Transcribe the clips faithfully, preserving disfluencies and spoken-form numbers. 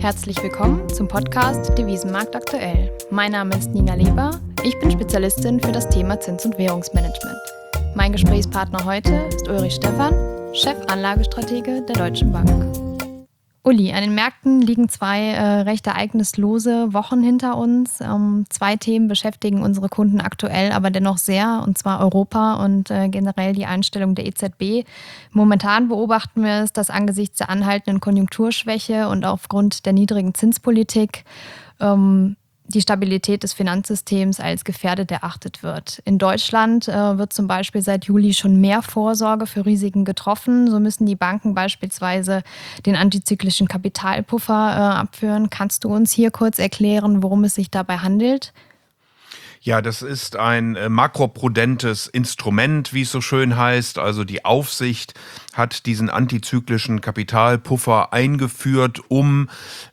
Herzlich willkommen zum Podcast Devisenmarkt aktuell. Mein Name ist Nina Leber, ich bin Spezialistin für das Thema Zins- und Währungsmanagement. Mein Gesprächspartner heute ist Ulrich Stephan, Chefanlagestratege der Deutschen Bank. Uli, an den Märkten liegen zwei äh, recht ereignislose Wochen hinter uns. Ähm, zwei Themen beschäftigen unsere Kunden aktuell, aber dennoch sehr, und zwar Europa und äh, generell die Einstellung der E Z B. Momentan beobachten wir es, dass angesichts der anhaltenden Konjunkturschwäche und aufgrund der niedrigen Zinspolitik ähm, die Stabilität des Finanzsystems als gefährdet erachtet wird. In Deutschland äh, wird zum Beispiel seit Juli schon mehr Vorsorge für Risiken getroffen. So müssen die Banken beispielsweise den antizyklischen Kapitalpuffer äh, abführen. Kannst du uns hier kurz erklären, worum es sich dabei handelt? Ja, das ist ein äh, makroprudentes Instrument, wie es so schön heißt. Also die Aufsicht hat diesen antizyklischen Kapitalpuffer eingeführt, um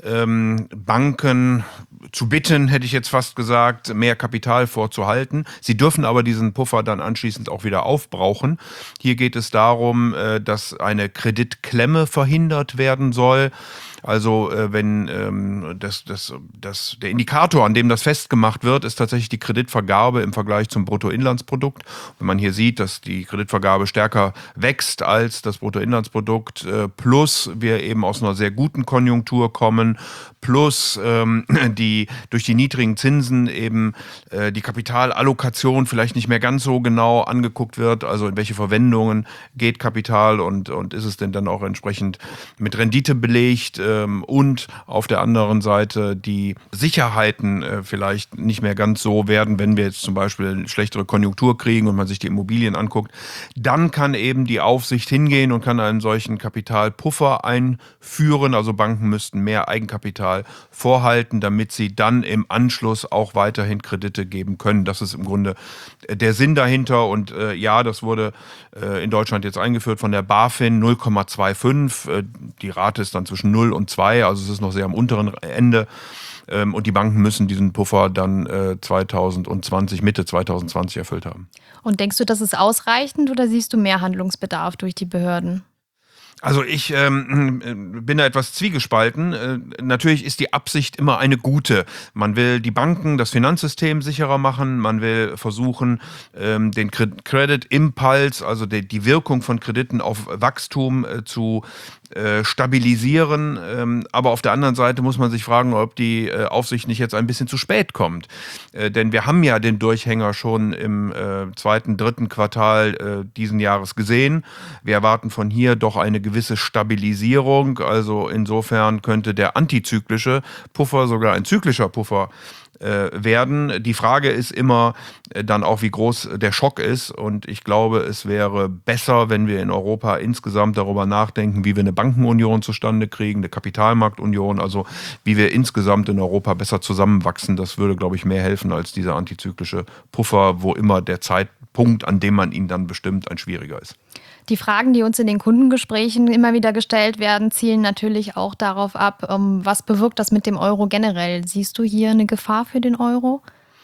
ähm, Banken zu bitten, hätte ich jetzt fast gesagt, mehr Kapital vorzuhalten. Sie dürfen aber diesen Puffer dann anschließend auch wieder aufbrauchen. Hier geht es darum, äh, dass eine Kreditklemme verhindert werden soll. Also äh, wenn ähm, das, das, das, der Indikator, an dem das festgemacht wird, ist tatsächlich die Kreditvergabe im Vergleich zum Bruttoinlandsprodukt. Wenn man hier sieht, dass die Kreditvergabe stärker wächst als das Bruttoinlandsprodukt, äh, plus wir eben aus einer sehr guten Konjunktur kommen, plus ähm, die durch die niedrigen Zinsen eben äh, die Kapitalallokation vielleicht nicht mehr ganz so genau angeguckt wird, also in welche Verwendungen geht Kapital und, und ist es denn dann auch entsprechend mit Rendite belegt, ähm, und auf der anderen Seite die Sicherheiten äh, vielleicht nicht mehr ganz so werden, wenn wir jetzt zum Beispiel eine schlechtere Konjunktur kriegen und man sich die Immobilien anguckt, dann kann eben die Aufsicht hingehen und kann einen solchen Kapitalpuffer einführen, also Banken müssten mehr Eigenkapital vorhalten, damit sie dann im Anschluss auch weiterhin Kredite geben können. Das ist im Grunde der Sinn dahinter und äh, ja, das wurde äh, in Deutschland jetzt eingeführt von der BaFin null Komma fünfundzwanzig. Äh, die Rate ist dann zwischen null und zwei, also es ist noch sehr am unteren Ende. Ähm, und die Banken müssen diesen Puffer dann äh, zwanzig zwanzig, Mitte zwanzig zwanzig erfüllt haben. Und denkst du, das ist ausreichend oder siehst du mehr Handlungsbedarf durch die Behörden? Also ich ähm, bin da etwas zwiegespalten. Äh, natürlich ist die Absicht immer eine gute. Man will die Banken, das Finanzsystem sicherer machen. Man will versuchen, ähm, den Credit Impulse, also die, die Wirkung von Krediten auf Wachstum äh, zu äh, stabilisieren. Ähm, aber auf der anderen Seite muss man sich fragen, ob die äh, Aufsicht nicht jetzt ein bisschen zu spät kommt. Äh, denn wir haben ja den Durchhänger schon im äh, zweiten, dritten Quartal äh, diesen Jahres gesehen. Wir erwarten von hier doch eine gewisse Stabilisierung. Also insofern könnte der antizyklische Puffer sogar ein zyklischer Puffer äh, werden. Die Frage ist immer äh, dann auch, wie groß der Schock ist. Und ich glaube, es wäre besser, wenn wir in Europa insgesamt darüber nachdenken, wie wir eine Bankenunion zustande kriegen, eine Kapitalmarktunion, also wie wir insgesamt in Europa besser zusammenwachsen. Das würde, glaube ich, mehr helfen als dieser antizyklische Puffer, wo immer der Zeitpunkt, an dem man ihn dann bestimmt, ein schwieriger ist. Die Fragen, die uns in den Kundengesprächen immer wieder gestellt werden, zielen natürlich auch darauf ab, was bewirkt das mit dem Euro generell? Siehst du hier eine Gefahr für den Euro?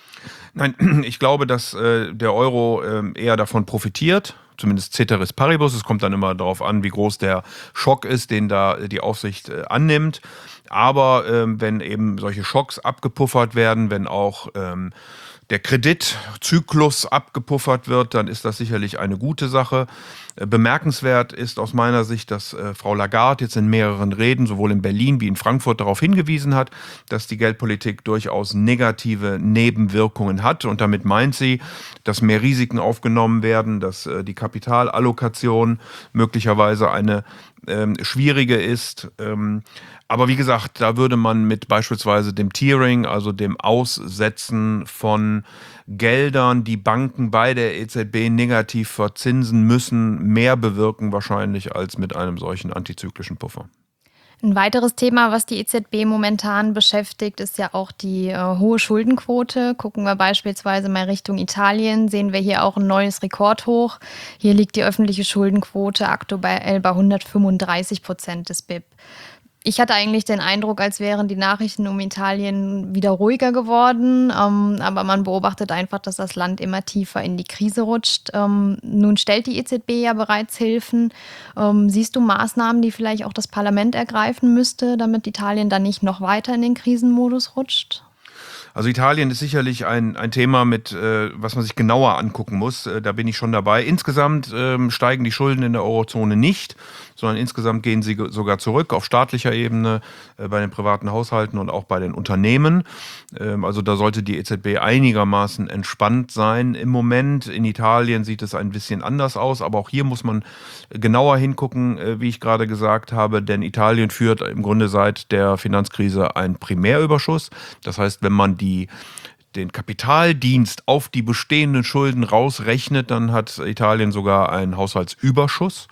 Nein, ich glaube, dass äh, der Euro äh, eher davon profitiert. Zumindest Ceteris Paribus. Es kommt dann immer darauf an, wie groß der Schock ist, den da die Aufsicht äh, annimmt. Aber ähm, wenn eben solche Schocks abgepuffert werden, wenn auch ähm, der Kreditzyklus abgepuffert wird, dann ist das sicherlich eine gute Sache. Bemerkenswert ist aus meiner Sicht, dass äh, Frau Lagarde jetzt in mehreren Reden, sowohl in Berlin wie in Frankfurt, darauf hingewiesen hat, dass die Geldpolitik durchaus negative Nebenwirkungen hat. Und damit meint sie, dass mehr Risiken aufgenommen werden, dass äh, die Kapitalallokation möglicherweise eine ähm, schwierige ist. Ähm, Aber wie gesagt, da würde man mit beispielsweise dem Tiering, also dem Aussetzen von Geldern, die Banken bei der E Z B negativ verzinsen müssen, mehr bewirken wahrscheinlich als mit einem solchen antizyklischen Puffer. Ein weiteres Thema, was die E Z B momentan beschäftigt, ist ja auch die äh, hohe Schuldenquote. Gucken wir beispielsweise mal Richtung Italien, sehen wir hier auch ein neues Rekordhoch. Hier liegt die öffentliche Schuldenquote aktuell bei hundertfünfunddreißig Prozent des B I P. Ich hatte eigentlich den Eindruck, als wären die Nachrichten um Italien wieder ruhiger geworden. Ähm, aber man beobachtet einfach, dass das Land immer tiefer in die Krise rutscht. Ähm, nun stellt die E Z B ja bereits Hilfen. Ähm, siehst du Maßnahmen, die vielleicht auch das Parlament ergreifen müsste, damit Italien dann nicht noch weiter in den Krisenmodus rutscht? Also Italien ist sicherlich ein, ein Thema, mit, äh, was man sich genauer angucken muss. Äh, da bin ich schon dabei. Insgesamt ähm, steigen die Schulden in der Eurozone nicht, sondern insgesamt gehen sie ge- sogar zurück auf staatlicher Ebene, äh, bei den privaten Haushalten und auch bei den Unternehmen. Ähm, also da sollte die E Z B einigermaßen entspannt sein. Im Moment in Italien sieht es ein bisschen anders aus, aber auch hier muss man genauer hingucken, äh, wie ich gerade gesagt habe, denn Italien führt im Grunde seit der Finanzkrise einen Primärüberschuss. Das heißt, wenn man die den Kapitaldienst auf die bestehenden Schulden rausrechnet, dann hat Italien sogar einen Haushaltsüberschuss.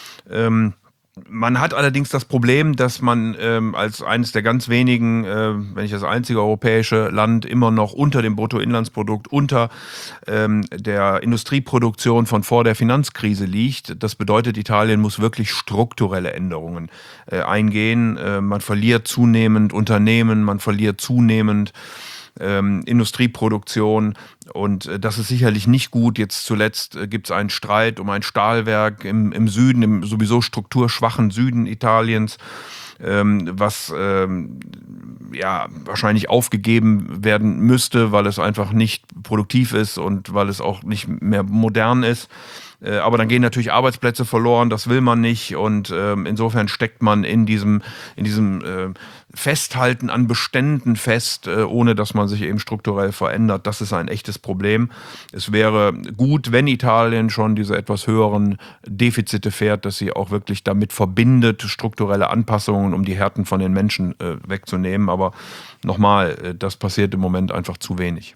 Ähm, Man hat allerdings das Problem, dass man ähm, als eines der ganz wenigen, äh, wenn nicht das einzige europäische Land, immer noch unter dem Bruttoinlandsprodukt, unter ähm, der Industrieproduktion von vor der Finanzkrise liegt. Das bedeutet, Italien muss wirklich strukturelle Änderungen äh, eingehen. Äh, man verliert zunehmend Unternehmen, man verliert zunehmend ähm, Industrieproduktion. Und äh, das ist sicherlich nicht gut. Jetzt zuletzt äh, gibt es einen Streit um ein Stahlwerk im, im Süden, im sowieso strukturschwachen Süden Italiens, ähm, was ähm, ja wahrscheinlich aufgegeben werden müsste, weil es einfach nicht produktiv ist und weil es auch nicht mehr modern ist. Äh, aber dann gehen natürlich Arbeitsplätze verloren, das will man nicht. Und ähm, insofern steckt man in diesem, in diesem äh, Festhalten an Beständen fest, äh, ohne dass man sich eben strukturell verändert. Das ist ein echtes Problem. Es wäre gut, wenn Italien schon diese etwas höheren Defizite fährt, dass sie auch wirklich damit verbindet, strukturelle Anpassungen, um die Härten von den Menschen äh, wegzunehmen. Aber nochmal, äh, das passiert im Moment einfach zu wenig.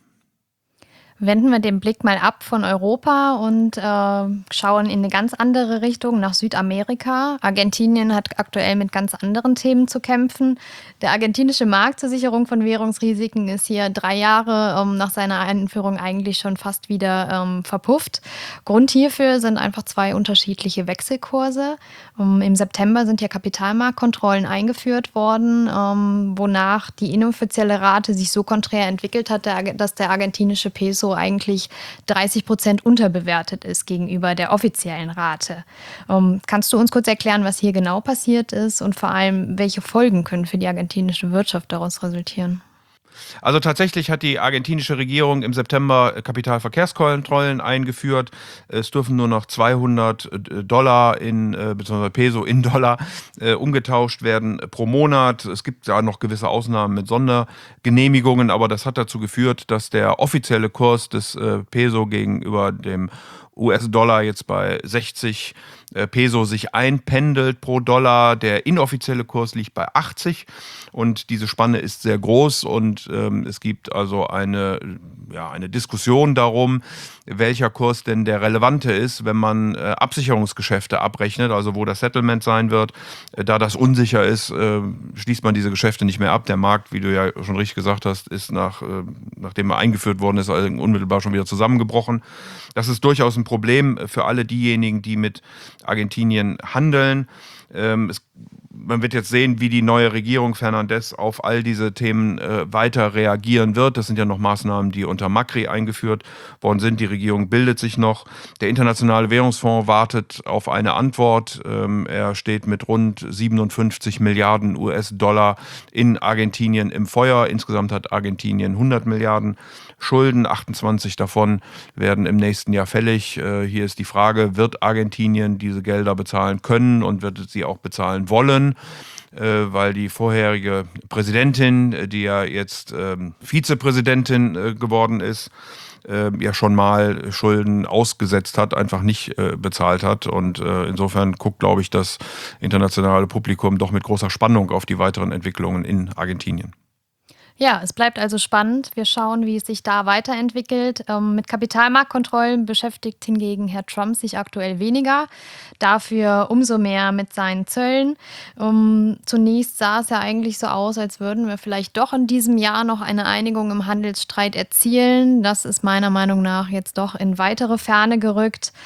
Wenden wir den Blick mal ab von Europa und äh, schauen in eine ganz andere Richtung, nach Südamerika. Argentinien hat aktuell mit ganz anderen Themen zu kämpfen. Der argentinische Markt zur Sicherung von Währungsrisiken ist hier drei Jahre ähm, nach seiner Einführung eigentlich schon fast wieder ähm, verpufft. Grund hierfür sind einfach zwei unterschiedliche Wechselkurse. Ähm, Im September sind ja Kapitalmarktkontrollen eingeführt worden, ähm, wonach die inoffizielle Rate sich so konträr entwickelt hat, der, dass der argentinische Peso eigentlich dreißig Prozent unterbewertet ist gegenüber der offiziellen Rate. Ähm, kannst du uns kurz erklären, was hier genau passiert ist und vor allem, welche Folgen können für die argentinische Wirtschaft daraus resultieren? Also tatsächlich hat die argentinische Regierung im September Kapitalverkehrskontrollen eingeführt. Es dürfen nur noch zweihundert Dollar in, äh, beziehungsweise Peso in Dollar äh, umgetauscht werden pro Monat. Es gibt da noch gewisse Ausnahmen mit Sondergenehmigungen, aber das hat dazu geführt, dass der offizielle Kurs des äh, Peso gegenüber dem U S-Dollar jetzt bei sechzig Peso sich einpendelt pro Dollar. Der inoffizielle Kurs liegt bei achtzig und diese Spanne ist sehr groß und ähm, es gibt also eine, ja, eine Diskussion darum, welcher Kurs denn der relevante ist, wenn man äh, Absicherungsgeschäfte abrechnet, also wo das Settlement sein wird. Äh, da das unsicher ist, äh, schließt man diese Geschäfte nicht mehr ab. Der Markt, wie du ja schon richtig gesagt hast, ist nach, äh, nachdem er eingeführt worden ist, also unmittelbar schon wieder zusammengebrochen. Das ist durchaus ein Problem für alle diejenigen, die mit Argentinien handeln. Ähm, es, man wird jetzt sehen, wie die neue Regierung Fernandes auf all diese Themen äh, weiter reagieren wird. Das sind ja noch Maßnahmen, die unter Macri eingeführt worden sind. Die Regierung bildet sich noch. Der Internationale Währungsfonds wartet auf eine Antwort. Ähm, er steht mit rund siebenundfünfzig Milliarden U S-Dollar in Argentinien im Feuer. Insgesamt hat Argentinien hundert Milliarden Schulden, achtundzwanzig davon werden im nächsten Jahr fällig. Äh, hier ist die Frage, wird Argentinien diese Gelder bezahlen können und wird es sie auch bezahlen wollen? Äh, weil die vorherige Präsidentin, die ja jetzt ähm, Vizepräsidentin äh, geworden ist, äh, ja schon mal Schulden ausgesetzt hat, einfach nicht äh, bezahlt hat. Und äh, insofern guckt, glaube ich, das internationale Publikum doch mit großer Spannung auf die weiteren Entwicklungen in Argentinien. Ja, es bleibt also spannend. Wir schauen, wie es sich da weiterentwickelt. Ähm, mit Kapitalmarktkontrollen beschäftigt hingegen Herr Trump sich aktuell weniger, dafür umso mehr mit seinen Zöllen. Ähm, zunächst sah es ja eigentlich so aus, als würden wir vielleicht doch in diesem Jahr noch eine Einigung im Handelsstreit erzielen. Das ist meiner Meinung nach jetzt doch in weitere Ferne gerückt.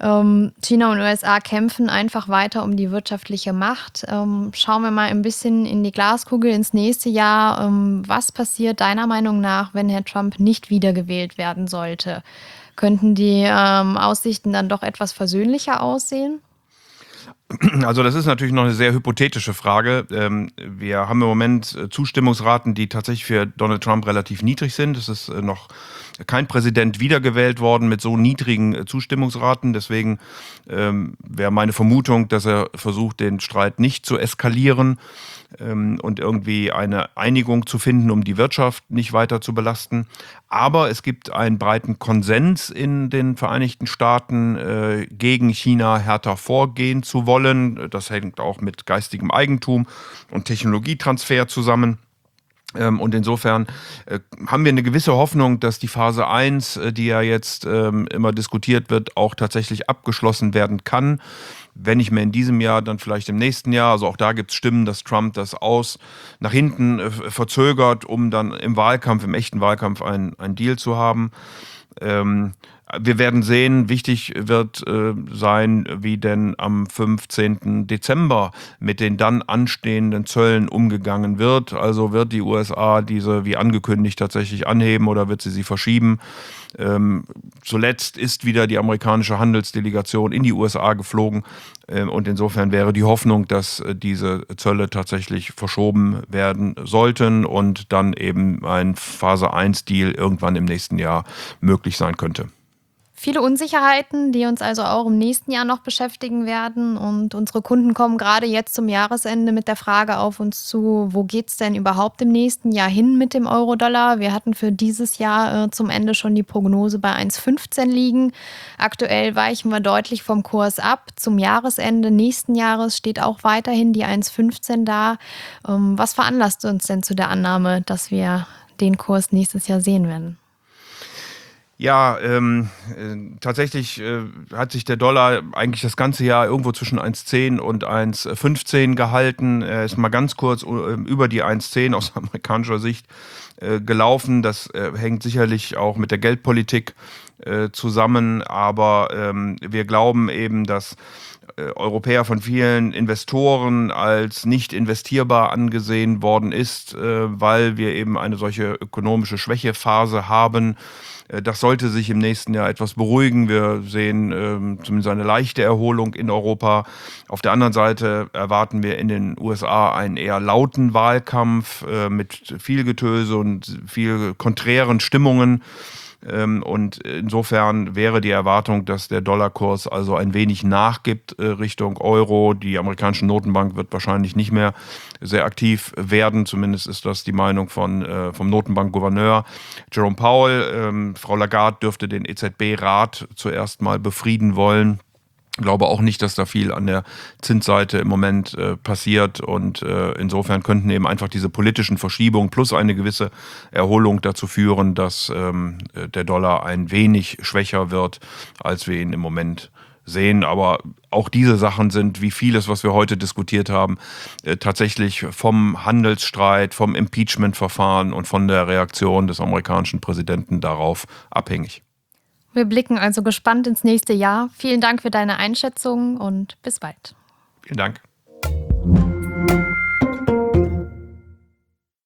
Ähm, China und U S A kämpfen einfach weiter um die wirtschaftliche Macht. Ähm, schauen wir mal ein bisschen in die Glaskugel ins nächste Jahr. Ähm, was passiert deiner Meinung nach, wenn Herr Trump nicht wiedergewählt werden sollte? Könnten die ähm, Aussichten dann doch etwas versöhnlicher aussehen? Also das ist natürlich noch eine sehr hypothetische Frage. Ähm, wir haben im Moment äh, Zustimmungsraten, die tatsächlich für Donald Trump relativ niedrig sind. Es ist äh, noch kein Präsident wiedergewählt worden mit so niedrigen äh, Zustimmungsraten. Deswegen ähm, wäre meine Vermutung, dass er versucht, den Streit nicht zu eskalieren ähm, und irgendwie eine Einigung zu finden, um die Wirtschaft nicht weiter zu belasten. Aber es gibt einen breiten Konsens in den Vereinigten Staaten, äh, gegen China härter vorgehen zu wollen. Das hängt auch mit geistigem Eigentum und Technologietransfer zusammen. Ähm, und insofern äh, haben wir eine gewisse Hoffnung, dass die Phase eins, äh, die ja jetzt ähm, immer diskutiert wird, auch tatsächlich abgeschlossen werden kann. Wenn nicht mehr in diesem Jahr, dann vielleicht im nächsten Jahr. Also auch da gibt es Stimmen, dass Trump das aus nach hinten äh, verzögert, um dann im Wahlkampf, im echten Wahlkampf einen Deal zu haben. Ähm, wir werden sehen, wichtig wird äh, sein, wie denn am fünfzehnten Dezember mit den dann anstehenden Zöllen umgegangen wird. Also wird die U S A diese wie angekündigt tatsächlich anheben oder wird sie sie verschieben? Ähm, zuletzt ist wieder die amerikanische Handelsdelegation in die U S A geflogen ähm, und insofern wäre die Hoffnung, dass äh, diese Zölle tatsächlich verschoben werden sollten und dann eben ein Phase eins Deal irgendwann im nächsten Jahr möglich sein könnte. Viele Unsicherheiten, die uns also auch im nächsten Jahr noch beschäftigen werden. Und unsere Kunden kommen gerade jetzt zum Jahresende mit der Frage auf uns zu, wo geht es denn überhaupt im nächsten Jahr hin mit dem Euro-Dollar? Wir hatten für dieses Jahr äh, zum Ende schon die Prognose bei eins Komma fünfzehn liegen. Aktuell weichen wir deutlich vom Kurs ab. Zum Jahresende nächsten Jahres steht auch weiterhin die eins Komma fünfzehn da. Ähm, was veranlasst uns denn zu der Annahme, dass wir den Kurs nächstes Jahr sehen werden? Ja, ähm, äh, tatsächlich äh, hat sich der Dollar eigentlich das ganze Jahr irgendwo zwischen eins Komma zehn und eins Komma fünfzehn gehalten. Er ist mal ganz kurz äh, über die eins Komma zehn aus amerikanischer Sicht äh, gelaufen. Das äh, hängt sicherlich auch mit der Geldpolitik äh, zusammen. Aber ähm, wir glauben eben, dass äh, Europäer von vielen Investoren als nicht investierbar angesehen worden ist, äh, weil wir eben eine solche ökonomische Schwächephase haben. Das sollte sich im nächsten Jahr etwas beruhigen. Wir sehen ähm, zumindest eine leichte Erholung in Europa. Auf der anderen Seite erwarten wir in den U S A einen eher lauten Wahlkampf äh, mit viel Getöse und viel konträren Stimmungen. Ähm, und insofern wäre die Erwartung, dass der Dollarkurs also ein wenig nachgibt äh, Richtung Euro. Die amerikanische Notenbank wird wahrscheinlich nicht mehr sehr aktiv werden. Zumindest ist das die Meinung von, äh, vom Notenbankgouverneur Jerome Powell. Ähm, Frau Lagarde dürfte den E Z B-Rat zuerst mal befrieden wollen. Ich glaube auch nicht, dass da viel an der Zinsseite im Moment äh, passiert und äh, insofern könnten eben einfach diese politischen Verschiebungen plus eine gewisse Erholung dazu führen, dass ähm, der Dollar ein wenig schwächer wird, als wir ihn im Moment sehen. Aber auch diese Sachen sind, wie vieles, was wir heute diskutiert haben, äh, tatsächlich vom Handelsstreit, vom Impeachment-Verfahren und von der Reaktion des amerikanischen Präsidenten darauf abhängig. Wir blicken also gespannt ins nächste Jahr. Vielen Dank für deine Einschätzung und bis bald. Vielen Dank.